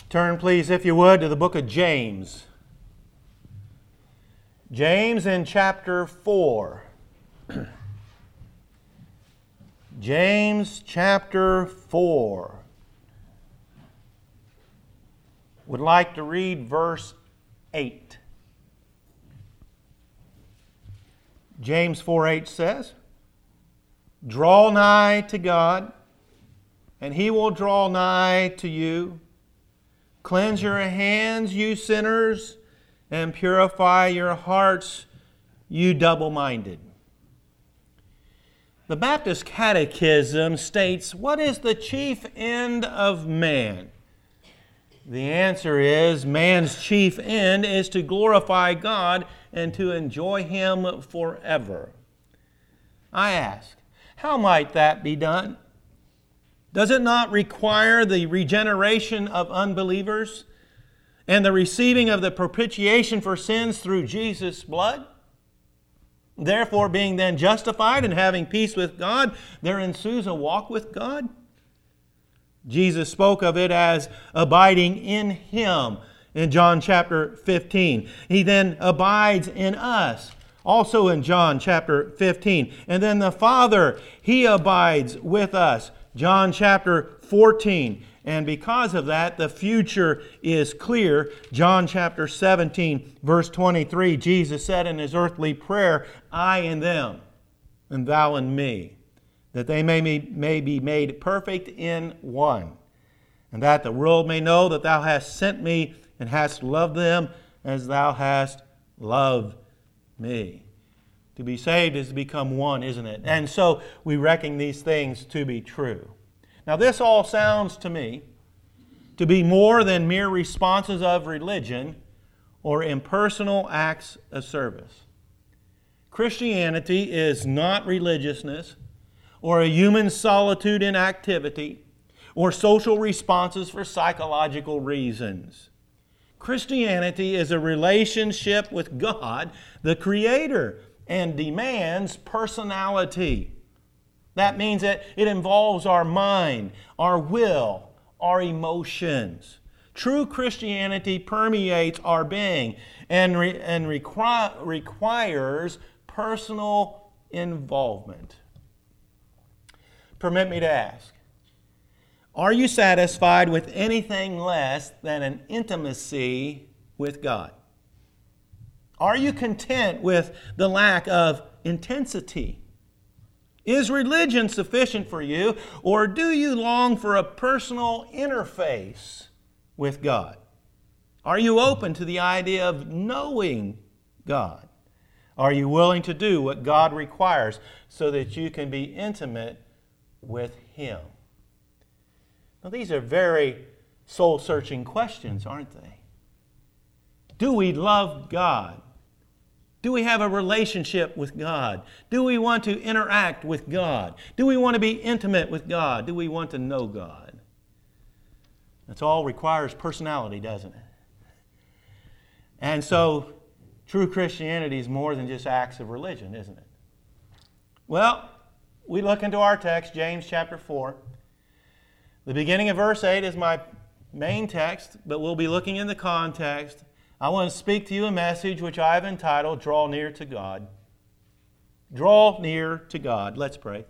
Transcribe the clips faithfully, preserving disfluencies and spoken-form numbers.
Turn, please, if you would, to the book of James. James in chapter four. James chapter four. Would like to read verse eight. James four eight says, "Draw nigh to God, and He will draw nigh to you. Cleanse your hands, you sinners, and purify your hearts, you double-minded." The Baptist Catechism states, what is the chief end of man? The answer is, man's chief end is to glorify God and to enjoy Him forever. I ask, how might that be done? Does it not require the regeneration of unbelievers and the receiving of the propitiation for sins through Jesus' blood? Therefore, being then justified and having peace with God, there ensues a walk with God. Jesus spoke of it as abiding in Him in John chapter fifteen. He then abides in us, also in John chapter fifteen. And then the Father, He abides with us, John chapter fourteen. And because of that, the future is clear. John chapter seventeen, verse twenty-three, Jesus said in His earthly prayer, "I in them, and thou in me, that they may be, may be made perfect in one, and that the world may know that thou hast sent me and hast loved them as thou hast loved me." To be saved is to become one, isn't it? And so we reckon these things to be true. Now this all sounds to me to be more than mere responses of religion or impersonal acts of service. Christianity is not religiousness or a human solitude in activity or social responses for psychological reasons. Christianity is a relationship with God, the Creator, and demands personality. That means that it involves our mind, our will, our emotions. True Christianity permeates our being and, re- and requi- requires personal involvement. Permit me to ask, are you satisfied with anything less than an intimacy with God? Are you content with the lack of intensity? Is religion sufficient for you, or do you long for a personal interface with God? Are you open to the idea of knowing God? Are you willing to do what God requires so that you can be intimate with Him? Now, these are very soul-searching questions, aren't they? Do we love God? Do we have a relationship with God? Do we want to interact with God? Do we want to be intimate with God? Do we want to know God? That all requires personality, doesn't it? And so, true Christianity is more than just acts of religion, isn't it? Well, we look into our text, James chapter four. The beginning of verse eight is my main text, but we'll be looking in the context. I want to speak to you a message which I've entitled, Draw Near to God. Draw near to God. Let's pray.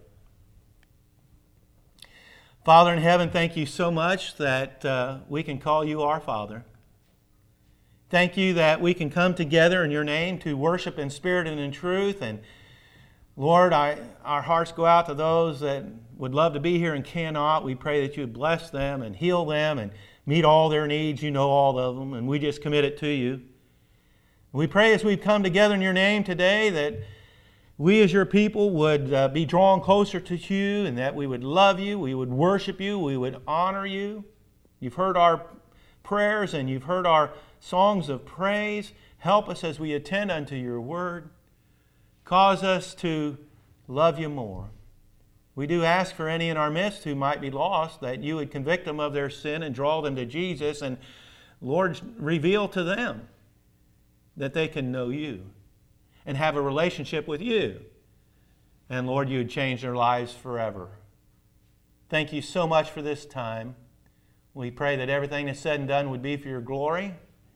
Father in heaven, thank you so much that uh, we can call you our Father. Thank you that we can come together in your name to worship in spirit and in truth. And Lord, I, our hearts go out to those that would love to be here and cannot. We pray that you would bless them and heal them and meet all their needs. You know all of them, and we just commit it to you. We pray as we've come together in your name today that we as your people would uh, be drawn closer to you, and that we would love you, we would worship you, we would honor you. You've heard our prayers and you've heard our songs of praise. Help us as we attend unto your word. Cause us to love you more. We do ask for any in our midst who might be lost, that you would convict them of their sin and draw them to Jesus. And Lord, reveal to them that they can know you and have a relationship with you. And Lord, you would change their lives forever. Thank you so much for this time. We pray that everything that's said and done would be for your glory.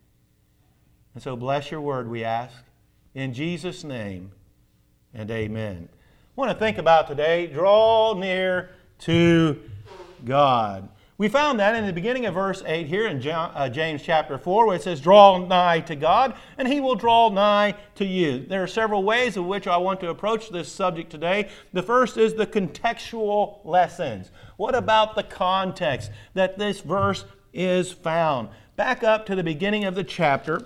And so bless your word, we ask. In Jesus' name, and amen. I want to think about today, draw near to God. We found that in the beginning of verse eight here in James chapter four, where it says, draw nigh to God, and He will draw nigh to you. There are several ways in which I want to approach this subject today. The first is the contextual lessons. What about the context that this verse is found? Back up to the beginning of the chapter,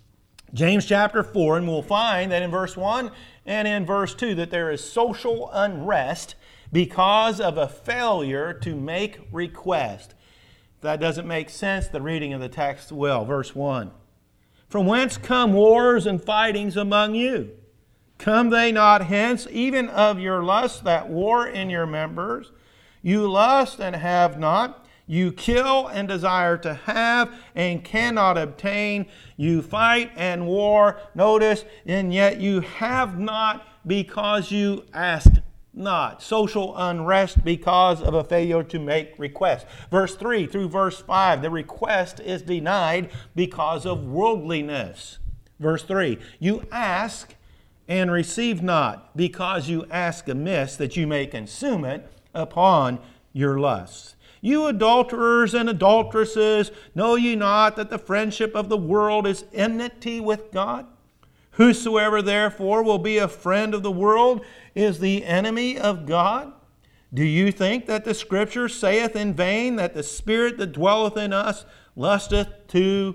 James chapter four, and we'll find that in verse one and in verse two that there is social unrest because of a failure to make request. If that doesn't make sense, the reading of the text will. Verse one. From whence come wars and fightings among you? Come they not hence, even of your lust that war in your members? You lust and have not. You kill and desire to have and cannot obtain. You fight and war, notice, and yet you have not because you asked not. Social unrest because of a failure to make request. Verse three through verse five, the request is denied because of worldliness. Verse three, you ask and receive not, because you ask amiss, that you may consume it upon your lusts. You adulterers and adulteresses, know ye not that the friendship of the world is enmity with God? Whosoever therefore will be a friend of the world is the enemy of God. Do you think that the Scripture saith in vain that the Spirit that dwelleth in us lusteth to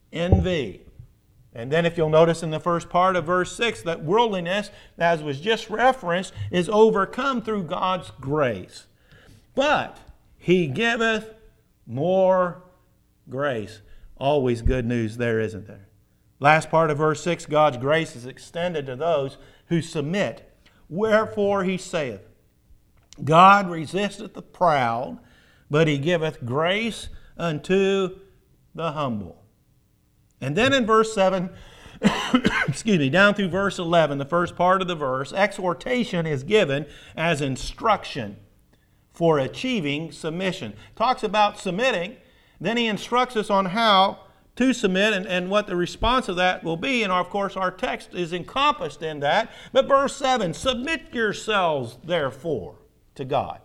envy? And then if you'll notice in the first part of verse six, that worldliness, as was just referenced, is overcome through God's grace. But He giveth more grace. Always good news there, isn't there? Last part of verse six, God's grace is extended to those who submit. Wherefore He saith, God resisteth the proud, but He giveth grace unto the humble. And then in verse seven, excuse me, down through verse eleven, the first part of the verse, exhortation is given as instruction for achieving submission. Talks about submitting, then he instructs us on how to submit and, and what the response of that will be. And of course our text is encompassed in that. But verse seven, submit yourselves therefore to God.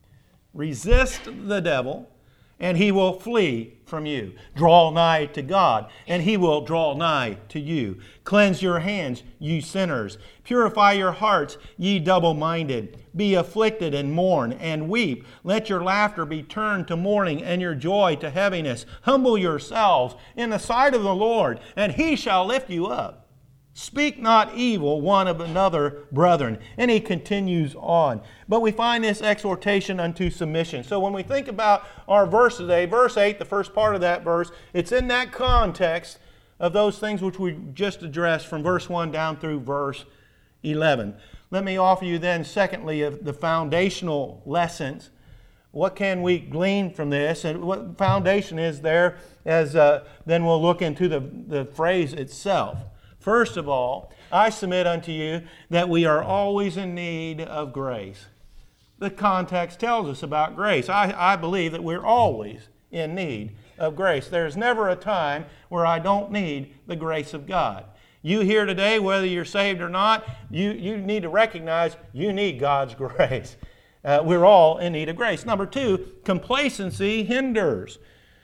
Resist the devil, and he will flee from you. Draw nigh to God, and He will draw nigh to you. Cleanse your hands, ye sinners. Purify your hearts, ye double-minded. Be afflicted and mourn and weep. Let your laughter be turned to mourning and your joy to heaviness. Humble yourselves in the sight of the Lord, and He shall lift you up. Speak not evil one of another, brethren. And he continues on. But we find this exhortation unto submission. So when we think about our verse today, verse eight, the first part of that verse, it's in that context of those things which we just addressed from verse one down through verse eleven. Let me offer you then, secondly, of the foundational lessons. What can we glean from this? And what foundation is there? As uh, then we'll look into the, the phrase itself. First of all, I submit unto you that we are always in need of grace. The context tells us about grace. I, I believe that we're always in need of grace. There's never a time where I don't need the grace of God. You here today, whether you're saved or not, you, you need to recognize you need God's grace. Uh, we're all in need of grace. Number two, complacency hinders.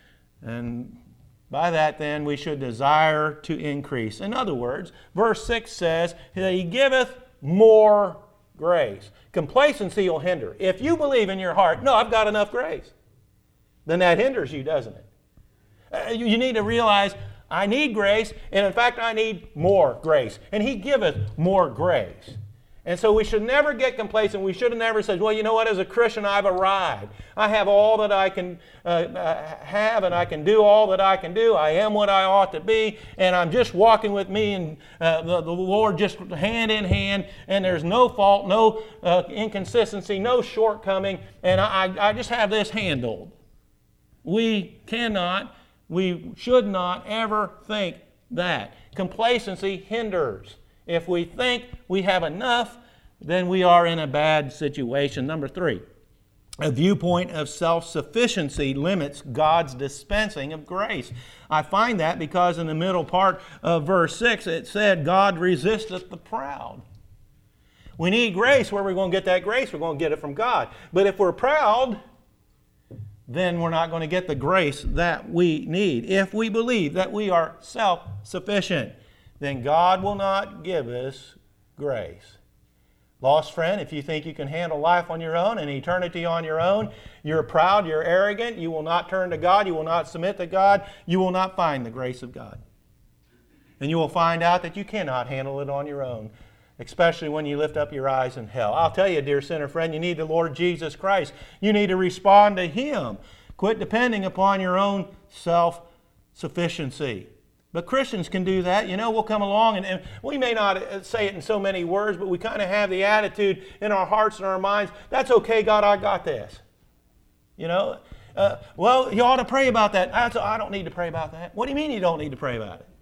And by that, then, we should desire to increase. In other words, verse six says that He giveth more grace. Complacency will hinder. If you believe in your heart, no, I've got enough grace, then that hinders you, doesn't it? Uh, you, you need to realize, I need grace, and in fact, I need more grace. And He giveth more grace. And so we should never get complacent. We should have never said, well, you know what, as a Christian, I've arrived. I have all that I can uh, uh, have, and I can do all that I can do. I am what I ought to be, and I'm just walking with me and uh, the, the Lord just hand in hand, and there's no fault, no uh, inconsistency, no shortcoming, and I, I just have this handled. We cannot, we should not ever think that. Complacency hinders. If we think we have enough, then we are in a bad situation. Number three, A viewpoint of self-sufficiency limits God's dispensing of grace. I find that because in the middle part of verse six it said, God resisteth the proud. We need grace. Where are we going to get that grace? We're going to get it from God. But if we're proud, then we're not going to get the grace that we need. If we believe that we are self-sufficient, then God will not give us grace. Lost friend, if you think you can handle life on your own and eternity on your own, you're proud, you're arrogant, you will not turn to God, you will not submit to God, you will not find the grace of God. And you will find out that you cannot handle it on your own, especially when you lift up your eyes in hell. I'll tell you, dear sinner friend, you need the Lord Jesus Christ. You need to respond to Him. Quit depending upon your own self-sufficiency. But Christians can do that. You know, we'll come along and, and we may not say it in so many words, but we kind of have the attitude in our hearts and our minds, that's okay, God, I got this. You know, uh, well, you ought to pray about that. That's, I don't need to pray about that. What do you mean you don't need to pray about it?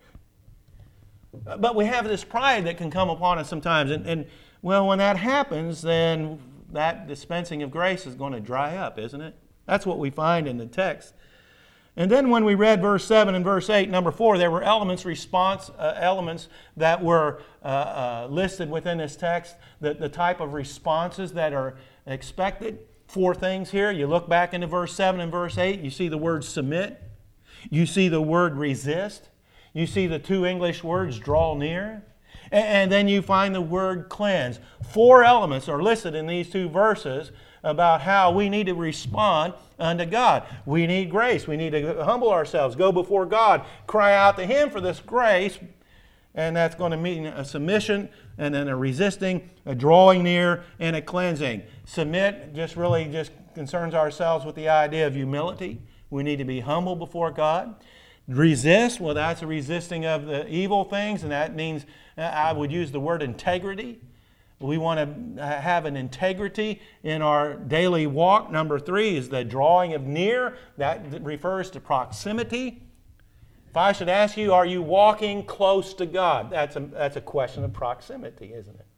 But we have this pride that can come upon us sometimes. And, and well, when that happens, then that dispensing of grace is going to dry up, isn't it? That's what we find in the text. And then when we read verse seven and verse eight, number four, there were elements, response uh, elements that were uh, uh, listed within this text, the, the type of responses that are expected. Four things here. You look back into verse seven and verse eight, you see the word submit. You see the word resist. You see the two English words, draw near. And, and then you find the word cleanse. Four elements are listed in these two verses about how we need to respond unto God. We need grace. We need to humble ourselves, go before God, cry out to Him for this grace, and that's going to mean a submission and then a resisting, a drawing near, and a cleansing. Submit just really just concerns ourselves with the idea of humility. We need to be humble before God. Resist, well, that's a resisting of the evil things, and that means, I would use the word integrity. We want to have an integrity in our daily walk. Number three is the drawing of near. That refers to proximity. If I should ask you, are you walking close to God? That's a, that's a question of proximity, isn't it?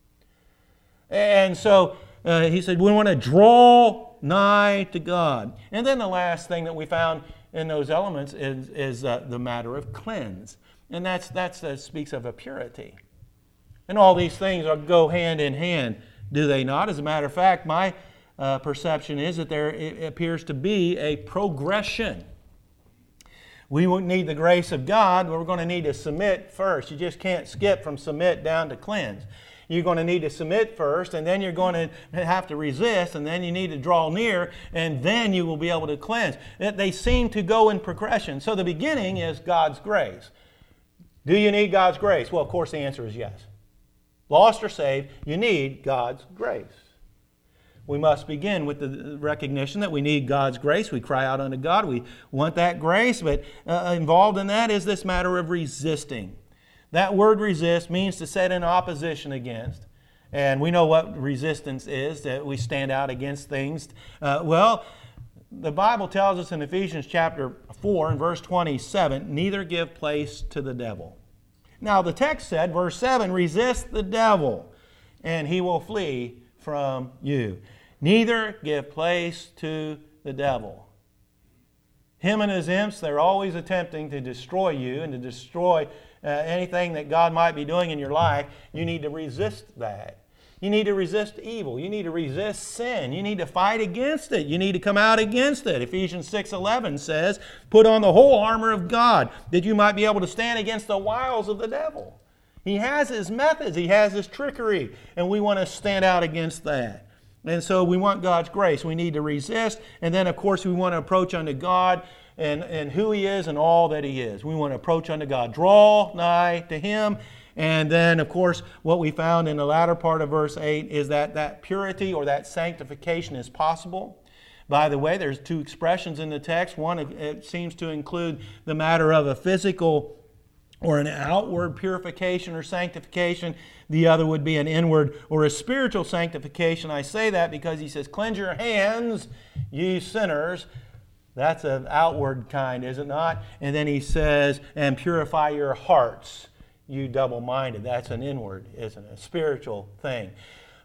And so uh, he said, we want to draw nigh to God. And then the last thing that we found in those elements is, is uh, the matter of cleanse. And that's, that's that speaks of a purity. And all these things are, go hand in hand, do they not? As a matter of fact, my uh, perception is that there it appears to be a progression. We won't need the grace of God, but we're going to need to submit first. You just can't skip from submit down to cleanse. You're going to need to submit first, and then you're going to have to resist, and then you need to draw near, and then you will be able to cleanse. They seem to go in progression. So the beginning is God's grace. Do you need God's grace? Well, of course, the answer is yes. Lost or saved, you need God's grace. We must begin with the recognition that we need God's grace. We cry out unto God. We want that grace, but uh, involved in that is this matter of resisting. That word resist means to set in opposition against. And we know what resistance is, that we stand out against things. Uh, well, the Bible tells us in Ephesians chapter four and verse twenty-seven, neither give place to the devil. Now the text said, verse seven, resist the devil, and he will flee from you. Neither give place to the devil. Him and his imps, they're always attempting to destroy you and to destroy uh, anything that God might be doing in your life. You need to resist that. You need to resist evil. You need to resist sin. You need to fight against it. You need to come out against it. Ephesians six eleven says, put on the whole armor of God, that you might be able to stand against the wiles of the devil. He has his methods. He has his trickery. And we want to stand out against that. And so we want God's grace. We need to resist. And then, of course, we want to approach unto God and, and who He is and all that He is. We want to approach unto God. Draw nigh to Him. And then, of course, what we found in the latter part of verse eight is that that purity or that sanctification is possible. By the way, there's two expressions in the text. One, it seems to include the matter of a physical or an outward purification or sanctification. The other would be an inward or a spiritual sanctification. I say that because he says, cleanse your hands, ye sinners. That's an outward kind, is it not? And then he says, and purify your hearts, you double-minded. That's an inward, isn't it? A spiritual thing.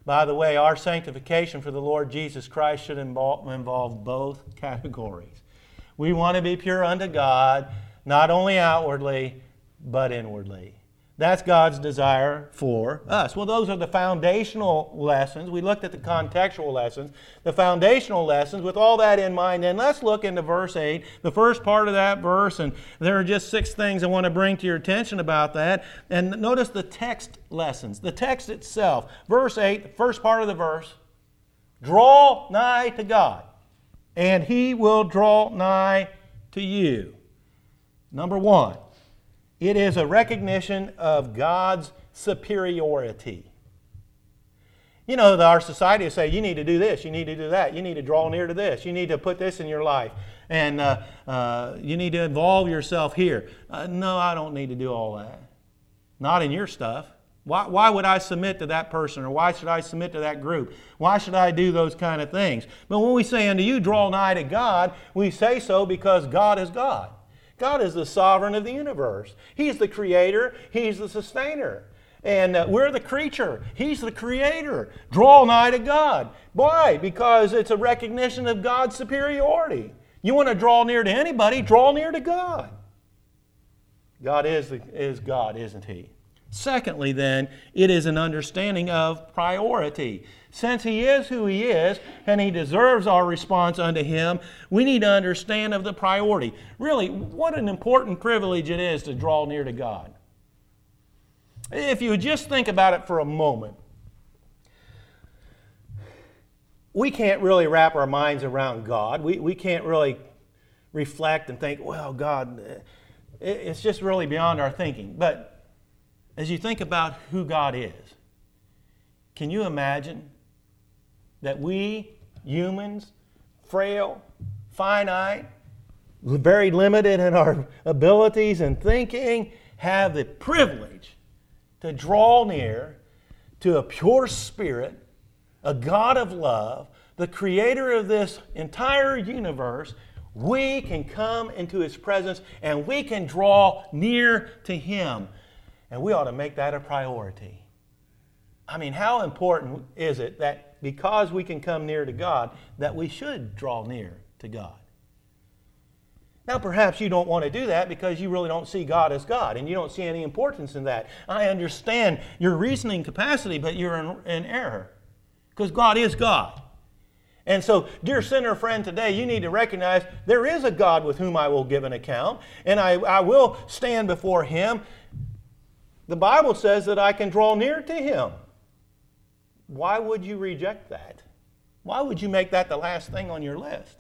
By the way, our sanctification for the Lord Jesus Christ should involve, involve both categories. We want to be pure unto God, not only outwardly, but inwardly. That's God's desire for us. Well, those are the foundational lessons. We looked at the contextual lessons, the foundational lessons. With all that in mind, then let's look into verse eight, the first part of that verse, and there are just six things I want to bring to your attention about that. And notice the text lessons, the text itself. Verse eight, the first part of the verse, draw nigh to God, and He will draw nigh to you. Number one, it is a recognition of God's superiority. You know, our society will say, you need to do this, you need to do that, you need to draw near to this, you need to put this in your life, and uh, uh, you need to involve yourself here. Uh, no, I don't need to do all that. Not in your stuff. Why, why would I submit to that person, or why should I submit to that group? Why should I do those kind of things? But when we say unto you, draw nigh to God, we say so because God is God. God is the sovereign of the universe. He's the creator. He's the sustainer. And uh, we're the creature. He's the creator. Draw nigh to God. Why? Because it's a recognition of God's superiority. You want to draw near to anybody, draw near to God. God is, the, is God, isn't He? Secondly, then, it is an understanding of priority. Since He is who He is, and He deserves our response unto Him, we need to understand of the priority. Really, what an important privilege it is to draw near to God. If you just think about it for a moment, we can't really wrap our minds around God. We, we can't really reflect and think, well, God, it's just really beyond our thinking. But as you think about who God is, can you imagine that we, humans, frail, finite, very limited in our abilities and thinking, have the privilege to draw near to a pure spirit, a God of love, the creator of this entire universe? We can come into His presence and we can draw near to Him. And we ought to make that a priority. I mean, how important is it that because we can come near to God, that we should draw near to God? Now, perhaps you don't want to do that because you really don't see God as God, and you don't see any importance in that. I understand your reasoning capacity, but you're in, in error, because God is God. And so, dear sinner friend, today you need to recognize there is a God with whom I will give an account, and I, I will stand before Him. The Bible says that I can draw near to Him. Why would you reject that? Why would you make that the last thing on your list?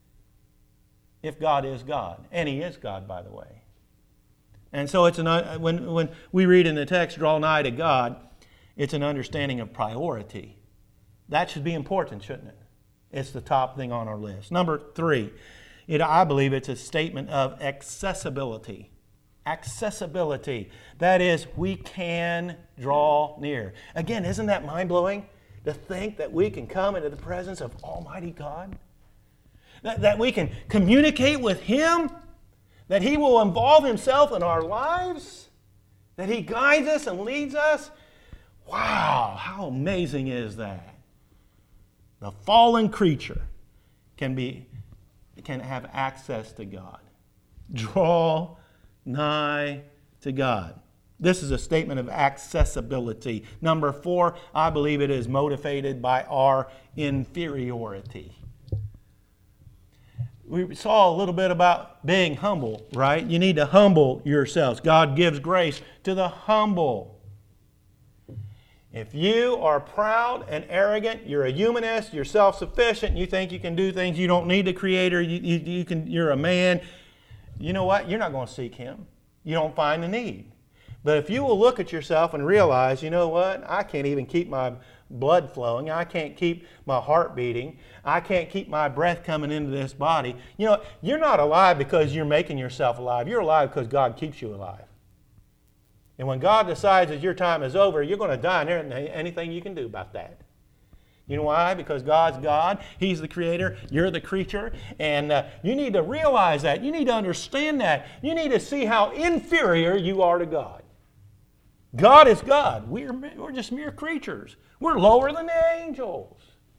If God is God. And He is God, by the way. And so it's an, when, when we read in the text, draw nigh to God, it's an understanding of priority. That should be important, shouldn't it? It's the top thing on our list. Number three, it, I believe it's a statement of accessibility. Accessibility. That is, we can draw near. Again, isn't that mind-blowing to think that we can come into the presence of Almighty God? That, that we can communicate with Him? That He will involve Himself in our lives? That He guides us and leads us? Wow, how amazing is that? The fallen creature can be can have access to God. Draw nigh to God. This is a statement of accessibility. Number four, I believe it is motivated by our inferiority. We saw a little bit about being humble, right? You need to humble yourselves. God gives grace to the humble. If you are proud and arrogant, you're a humanist, you're self-sufficient, you think you can do things, you don't need the Creator, you, you, you can, you're a man, you know what? You're not going to seek Him. You don't find the need. But if you will look at yourself and realize, you know what? I can't even keep my blood flowing. I can't keep my heart beating. I can't keep my breath coming into this body. You know, you're not alive because you're making yourself alive. You're alive because God keeps you alive. And when God decides that your time is over, you're going to die, and there isn't anything you can do about that. You know why? Because God's God. He's the Creator. You're the creature. And uh, you need to realize that. You need to understand that. You need to see how inferior you are to God. God is God. We're, we're just mere creatures. We're lower than the angels.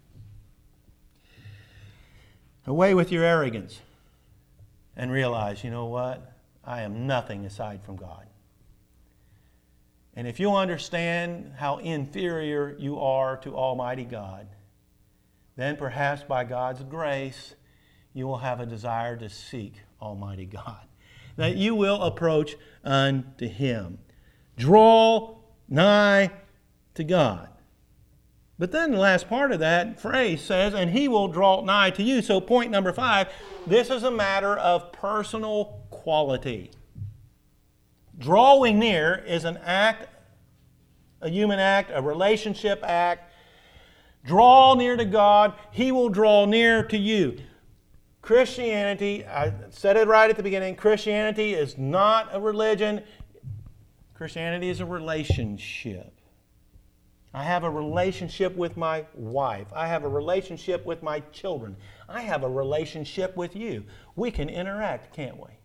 Away with your arrogance and realize, you know what? I am nothing aside from God. And if you'll understand how inferior you are to Almighty God, then perhaps by God's grace, you will have a desire to seek Almighty God. That you will approach unto Him. Draw nigh to God. But then the last part of that phrase says, and He will draw nigh to you. So point number five, this is a matter of personal quality. Drawing near is an act, a human act, a relationship act. Draw near to God, He will draw near to you. Christianity, I said it right at the beginning, Christianity is not a religion. Christianity is a relationship. I have a relationship with my wife. I have a relationship with my children. I have a relationship with you. We can interact, can't we?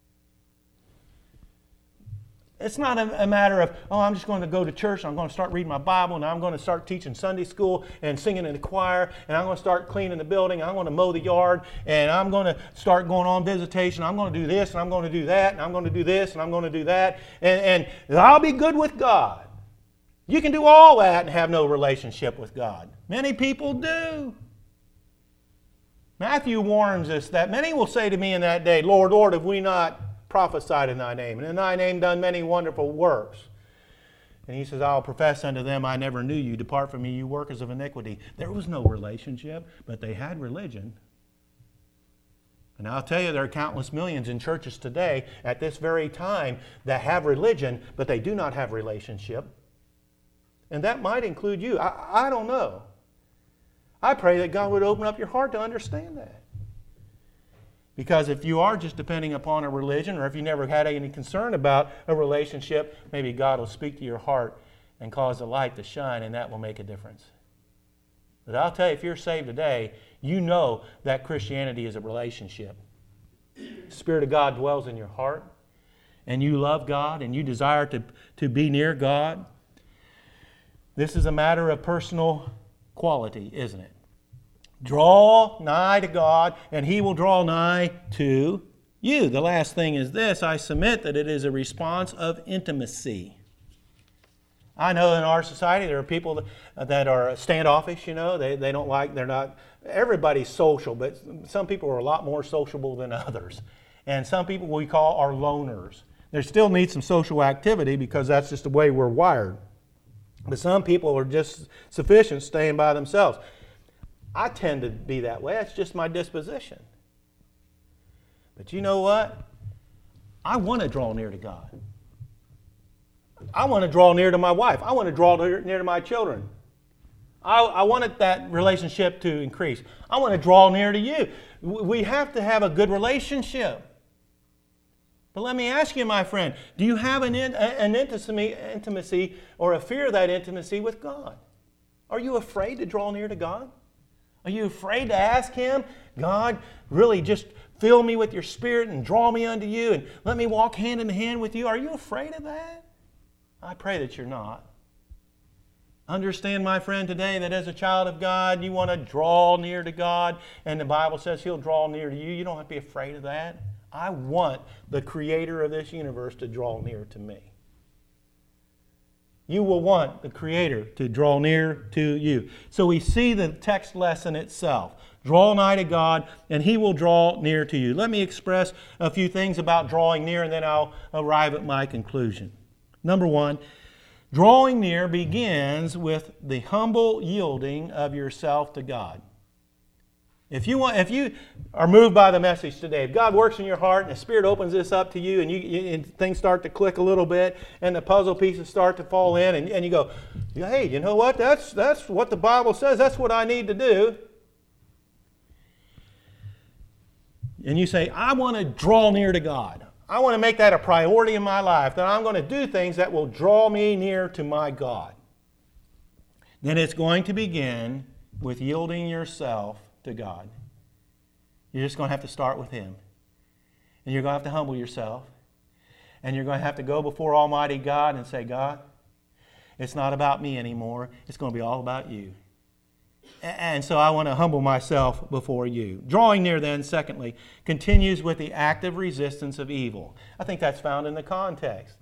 It's not a, a matter of, oh, I'm just going to go to church and I'm going to start reading my Bible and I'm going to start teaching Sunday school and singing in the choir and I'm going to start cleaning the building, I'm going to mow the yard and I'm going to start going on visitation. I'm going to do this and I'm going to do that and I'm going to do this and I'm going to do that and, and I'll be good with God. You can do all that and have no relationship with God. Many people do. Matthew warns us that many will say to me in that day, Lord, Lord, have we not prophesied in Thy name, and in Thy name done many wonderful works? And He says, I'll profess unto them, I never knew you. Depart from me, you workers of iniquity. There was no relationship, but they had religion. And I'll tell you, there are countless millions in churches today at this very time that have religion, but they do not have relationship. And that might include you. I, I don't know. I pray that God would open up your heart to understand that. Because if you are just depending upon a religion, or if you never had any concern about a relationship, maybe God will speak to your heart and cause the light to shine, and that will make a difference. But I'll tell you, if you're saved today, you know that Christianity is a relationship. The Spirit of God dwells in your heart, and you love God, and you desire to, to be near God. This is a matter of personal quality, isn't it? Draw nigh to God, and He will draw nigh to you. The last thing is this. I submit that it is a response of intimacy. I know in our society there are people that are standoffish, you know. They, they don't like, they're not, everybody's social, but some people are a lot more sociable than others. And some people we call are loners. There still needs some social activity because that's just the way we're wired. But some people are just sufficient staying by themselves. I tend to be that way. That's just my disposition. But you know what? I want to draw near to God. I want to draw near to my wife. I want to draw near, near to my children. I, I wanted that relationship to increase. I want to draw near to you. We have to have a good relationship. But let me ask you, my friend, do you have an, in, an intimacy, intimacy or a fear of that intimacy with God? Are you afraid to draw near to God? Are you afraid to ask Him, God, really just fill me with your Spirit and draw me unto you and let me walk hand in hand with you? Are you afraid of that? I pray that you're not. Understand, my friend, today that as a child of God, you want to draw near to God, and the Bible says He'll draw near to you. You don't have to be afraid of that. I want the Creator of this universe to draw near to me. You will want the Creator to draw near to you. So we see the text lesson itself. Draw nigh to God, and He will draw near to you. Let me express a few things about drawing near, and then I'll arrive at my conclusion. Number one, drawing near begins with the humble yielding of yourself to God. If you want, if you are moved by the message today, if God works in your heart and the Spirit opens this up to you and, you, you, and things start to click a little bit and the puzzle pieces start to fall in and, and you go, hey, you know what? That's, that's what the Bible says. That's what I need to do. And you say, I want to draw near to God. I want to make that a priority in my life, that I'm going to do things that will draw me near to my God. Then it's going to begin with yielding yourself to God. You're just going to have to start with Him. And you're going to have to humble yourself. And you're going to have to go before Almighty God and say, God, It's not about me anymore. It's going to be all about you. And so I want to humble myself before you. Drawing near then, secondly, continues with the active resistance of evil. I think that's found in the context.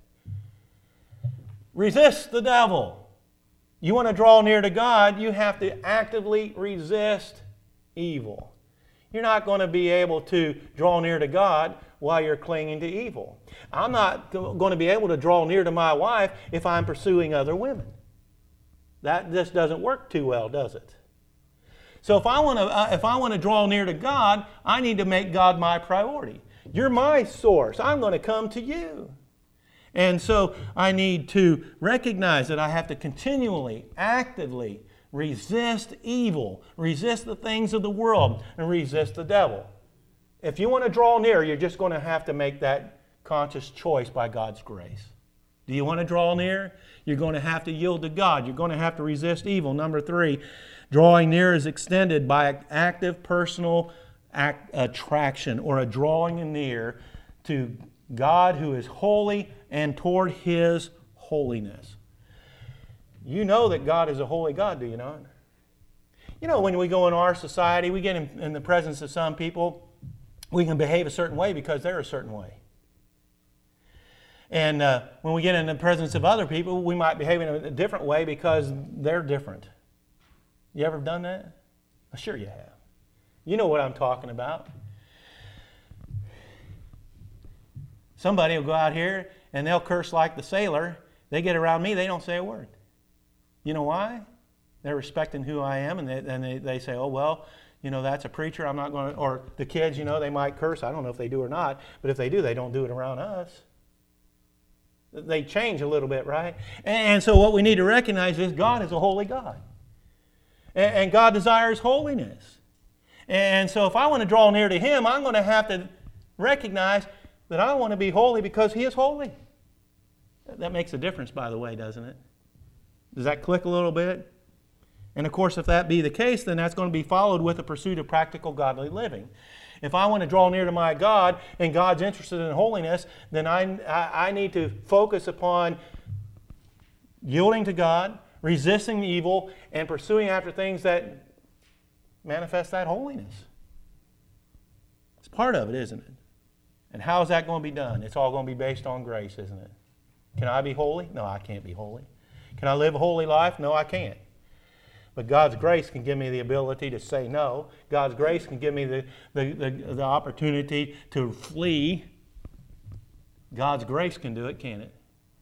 Resist the devil. You want to draw near to God, you have to actively resist evil. You're not going to be able to draw near to God while you're clinging to evil. I'm not going to be able to draw near to my wife if I'm pursuing other women. That just doesn't work too well, does it? So if I want to, uh, if I want to draw near to God, I need to make God my priority. You're my source. I'm going to come to you. And so I need to recognize that I have to continually, actively resist evil, resist the things of the world, and resist the devil. If you want to draw near, you're just going to have to make that conscious choice by God's grace. Do you want to draw near? You're going to have to yield to God. You're going to have to resist evil. Number three, drawing near is extended by active personal act, attraction, or a drawing near to God who is holy and toward His holiness. You know that God is a holy God, do you not? You know, when we go in our society, we get in, in the presence of some people, we can behave a certain way because they're a certain way. And uh, when we get in the presence of other people, we might behave in a different way because they're different. You ever done that? Well, sure you have. You know what I'm talking about. Somebody will go out here and they'll curse like the sailor. They get around me, they don't say a word. You know why? They're respecting who I am, and they, and they, they say, oh, well, you know, that's a preacher, I'm not going to, or the kids, you know, they might curse. I don't know if they do or not, but if they do, they don't do it around us. They change a little bit, right? And, and so what we need to recognize is God is a holy God. And, and God desires holiness. And so if I want to draw near to Him, I'm going to have to recognize that I want to be holy because He is holy. That makes a difference, by the way, doesn't it? Does that click a little bit? And of course, if that be the case, then that's going to be followed with a pursuit of practical godly living. If I want to draw near to my God and God's interested in holiness, then I, I, I need to focus upon yielding to God, resisting evil, and pursuing after things that manifest that holiness. It's part of it, isn't it? And how is that going to be done? It's all going to be based on grace, isn't it? Can I be holy? No, I can't be holy. Can I live a holy life? No, I can't. But God's grace can give me the ability to say no. God's grace can give me the, the, the, the opportunity to flee. God's grace can do it, can't it?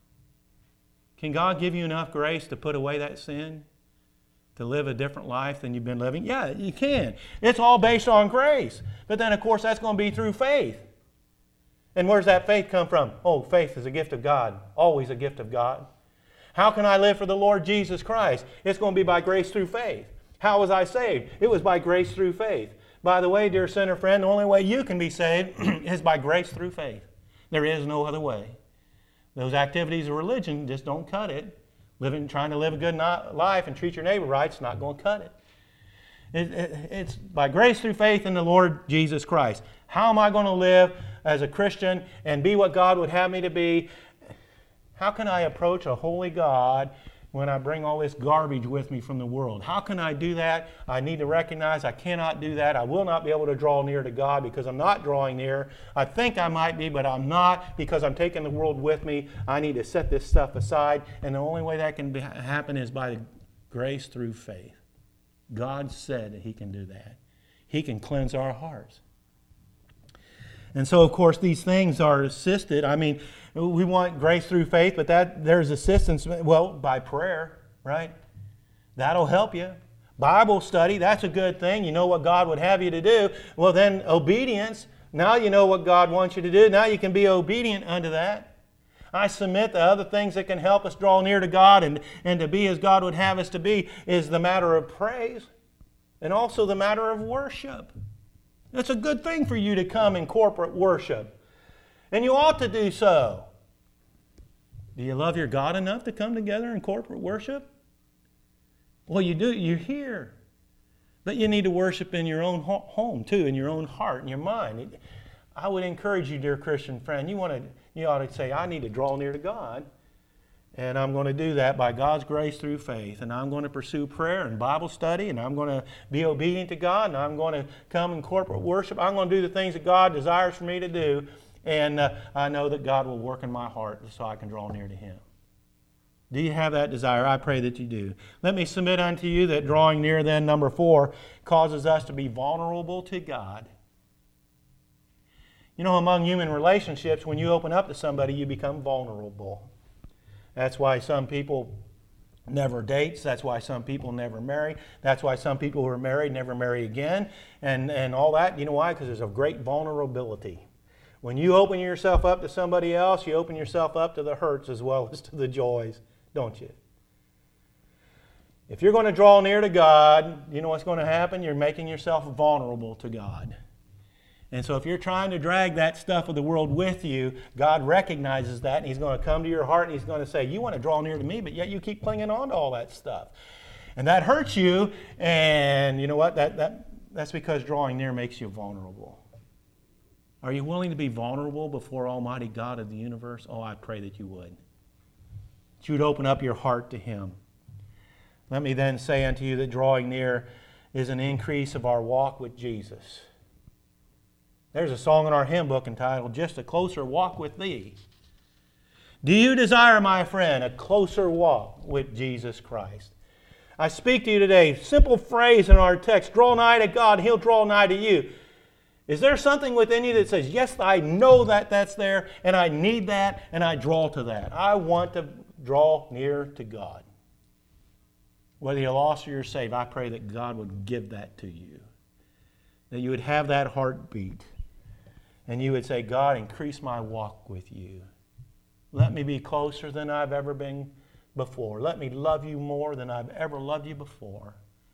Can God give you enough grace to put away that sin? To live a different life than you've been living? Yeah, you can. It's all based on grace. But then, of course, that's going to be through faith. And where's that faith come from? Oh, faith is a gift of God. Always a gift of God. How can I live for the Lord Jesus Christ? It's going to be by grace through faith. How was I saved? It was by grace through faith. By the way, dear sinner friend, the only way you can be saved is by grace through faith. There is no other way. Those activities of religion just don't cut it. Living, trying to live a good life and treat your neighbor right is not going to cut it. It, it. It's by grace through faith in the Lord Jesus Christ. How am I going to live as a Christian and be what God would have me to be? How can I approach a holy God when I bring all this garbage with me from the world? How can I do that? I need to recognize I cannot do that. I will not be able to draw near to God because I'm not drawing near. I think I might be, but I'm not because I'm taking the world with me. I need to set this stuff aside, and the only way that can be, happen is by grace through faith. God said that He can do that. He can cleanse our hearts. And so, of course, these things are assisted. I mean, we want grace through faith, but that there's assistance, well, by prayer, right? That'll help you. Bible study, that's a good thing. You know what God would have you to do. Well, then obedience. Now you know what God wants you to do. Now you can be obedient unto that. I submit the other things that can help us draw near to God and, and to be as God would have us to be is the matter of praise and also the matter of worship. It's a good thing for you to come in corporate worship. And you ought to do so. Do you love your God enough to come together in corporate worship? Well, you do. You're here. But you need to worship in your own home, too, in your own heart and your mind. I would encourage you, dear Christian friend, you want to, you ought to say, I need to draw near to God. And I'm going to do that by God's grace through faith. And I'm going to pursue prayer and Bible study. And I'm going to be obedient to God. And I'm going to come in corporate worship. I'm going to do the things that God desires for me to do. And uh, I know that God will work in my heart so I can draw near to Him. Do you have that desire? I pray that you do. Let me submit unto you that drawing near then, number four, causes us to be vulnerable to God. You know, among human relationships, when you open up to somebody, you become vulnerable. That's why some people never date. That's why some people never marry. That's why some people who are married never marry again. And, and all that. You know why? Because there's a great vulnerability. When you open yourself up to somebody else, you open yourself up to the hurts as well as to the joys, don't you? If you're going to draw near to God, you know what's going to happen? You're making yourself vulnerable to God. And so if you're trying to drag that stuff of the world with you, God recognizes that, and He's going to come to your heart, and He's going to say, you want to draw near to me, but yet you keep clinging on to all that stuff. And that hurts you, and you know what? That, that, that's because drawing near makes you vulnerable. Are you willing to be vulnerable before Almighty God of the universe? Oh, I pray that you would. That you would open up your heart to Him. Let me then say unto you that drawing near is an increase of our walk with Jesus. There's a song in our hymn book entitled, Just a Closer Walk with Thee. Do you desire, my friend, a closer walk with Jesus Christ? I speak to you today, simple phrase in our text, draw nigh to God, He'll draw nigh to you. Is there something within you that says, yes, I know that that's there, and I need that, and I draw to that? I want to draw near to God. Whether you're lost or you're saved, I pray that God would give that to you. That you would have that heartbeat. And you would say, God, increase my walk with you. Let me be closer than I've ever been before. Let me love you more than I've ever loved you before.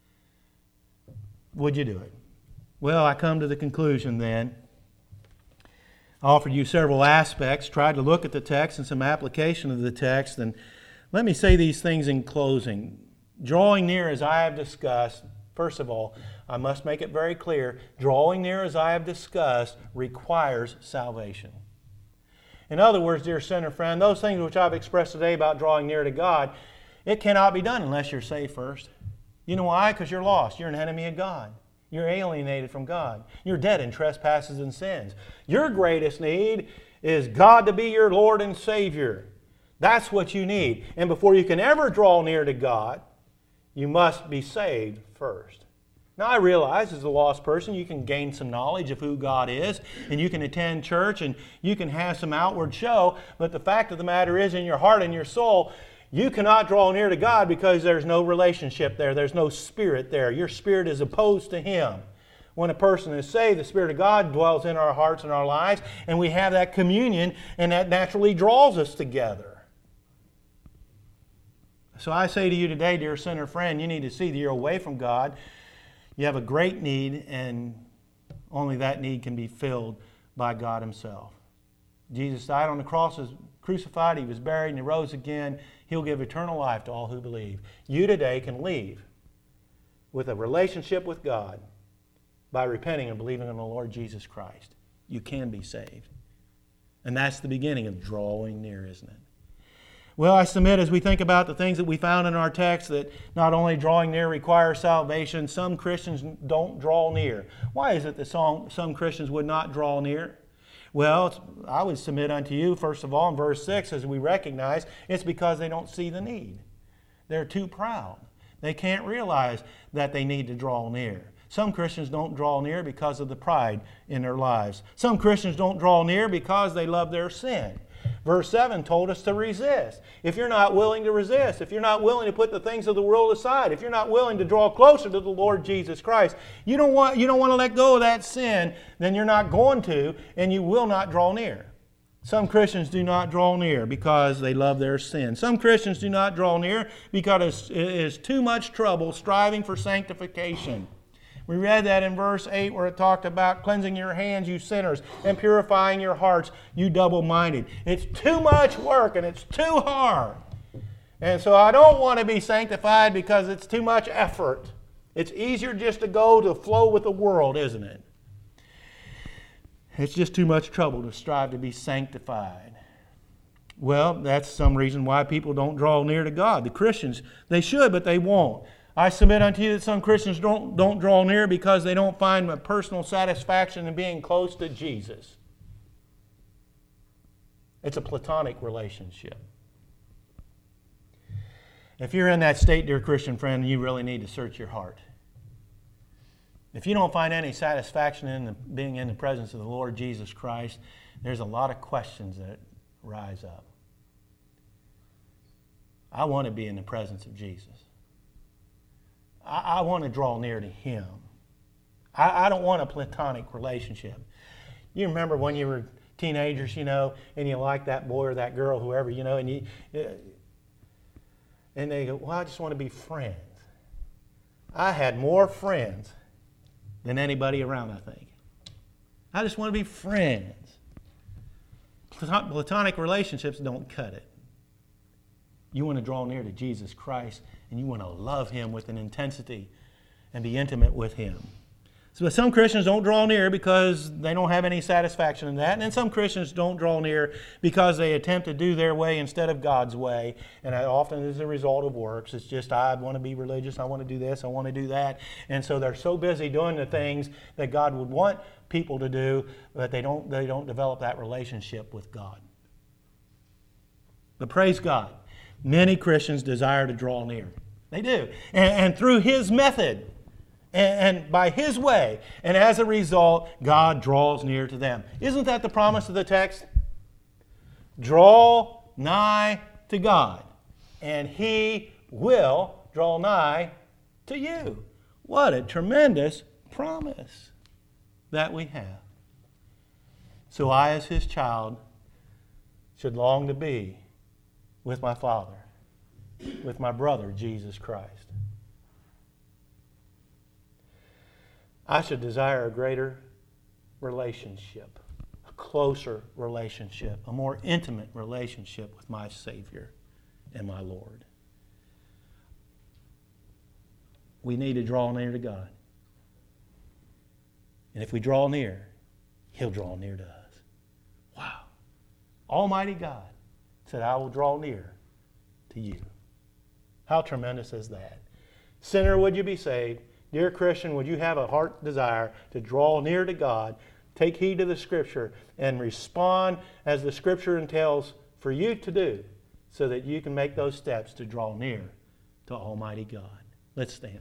Would you do it? Well, I come to the conclusion then. I offered you several aspects, tried to look at the text and some application of the text. And let me say these things in closing. Drawing near, as I have discussed, first of all, I must make it very clear, drawing near, as I have discussed, requires salvation. In other words, dear sinner friend, those things which I've expressed today about drawing near to God, it cannot be done unless you're saved first. You know why? Because you're lost. You're an enemy of God. You're alienated from God. You're dead in trespasses and sins. Your greatest need is God to be your Lord and Savior. That's what you need. And before you can ever draw near to God, you must be saved first. Now, I realize as a lost person, you can gain some knowledge of who God is, and you can attend church, and you can have some outward show, but the fact of the matter is, in your heart and your soul, you cannot draw near to God because there's no relationship there. There's no spirit there. Your spirit is opposed to Him. When a person is saved, the Spirit of God dwells in our hearts and our lives, and we have that communion, and that naturally draws us together. So I say to you today, dear sinner friend, you need to see that you're away from God. You have a great need, and only that need can be filled by God Himself. Jesus died on the cross, was crucified, He was buried, and He rose again. He'll give eternal life to all who believe. You today can leave with a relationship with God by repenting and believing in the Lord Jesus Christ. You can be saved. And that's the beginning of drawing near, isn't it? Well, I submit as we think about the things that we found in our text that not only drawing near requires salvation, some Christians don't draw near. Why is it that some, some Christians would not draw near? Well, I would submit unto you, first of all, in verse six, as we recognize, it's because they don't see the need. They're too proud. They can't realize that they need to draw near. Some Christians don't draw near because of the pride in their lives. Some Christians don't draw near because they love their sin. Verse seven told us to resist. If you're not willing to resist, if you're not willing to put the things of the world aside, if you're not willing to draw closer to the Lord Jesus Christ, you don't want, you don't want to let go of that sin, then you're not going to, and you will not draw near. Some Christians do not draw near because they love their sin. Some Christians do not draw near because it is too much trouble striving for sanctification. We read that in verse eight where it talked about cleansing your hands, you sinners, and purifying your hearts, you double-minded. It's too much work and it's too hard. And so I don't want to be sanctified because it's too much effort. It's easier just to go to flow with the world, isn't it? It's just too much trouble to strive to be sanctified. Well, that's some reason why people don't draw near to God. The Christians, they should, but they won't. I submit unto you that some Christians don't, don't draw near because they don't find a personal satisfaction in being close to Jesus. It's a platonic relationship. If you're in that state, dear Christian friend, you really need to search your heart. If you don't find any satisfaction in the, being in the presence of the Lord Jesus Christ, there's a lot of questions that rise up. I want to be in the presence of Jesus. I, I want to draw near to Him. I, I don't want a platonic relationship. You remember when you were teenagers, you know, and you like that boy or that girl, whoever, you know, and you, and they go, well, I just want to be friends. I had more friends than anybody around, I think. I just want to be friends. Platonic relationships don't cut it. You want to draw near to Jesus Christ, and you want to love Him with an intensity and be intimate with Him. So some Christians don't draw near because they don't have any satisfaction in that. And then some Christians don't draw near because they attempt to do their way instead of God's way. And that often is a result of works. It's just, I want to be religious, I want to do this, I want to do that. And so they're so busy doing the things that God would want people to do that they don't, they don't develop that relationship with God. But praise God, many Christians desire to draw near. They do. And, and through His method, and, and by His way, and as a result, God draws near to them. Isn't that the promise of the text? Draw nigh to God, and He will draw nigh to you. What a tremendous promise that we have. So I, as His child, should long to be with my Father, with my brother, Jesus Christ. I should desire a greater relationship, a closer relationship, a more intimate relationship with my Savior and my Lord. We need to draw near to God. And if we draw near, He'll draw near to us. Wow. Almighty God said, I will draw near to you. How tremendous is that? Sinner, would you be saved? Dear Christian, would you have a heart desire to draw near to God, take heed to the Scripture, and respond as the Scripture entails for you to do so that you can make those steps to draw near to Almighty God? Let's stand.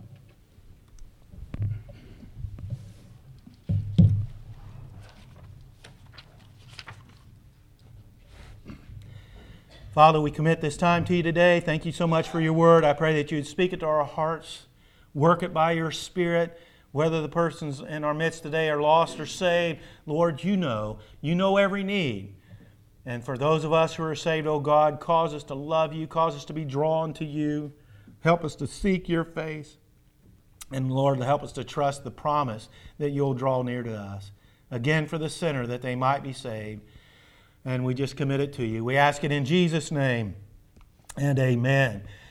Father, we commit this time to you today. Thank you so much for your word. I pray that you would speak it to our hearts, work it by your Spirit. Whether the persons in our midst today are lost or saved, Lord, you know. You know every need. And for those of us who are saved, oh God, cause us to love you, cause us to be drawn to you. Help us to seek your face. And Lord, help us to trust the promise that you'll draw near to us. Again, for the sinner, that they might be saved. And we just commit it to you. We ask it in Jesus' name, and amen.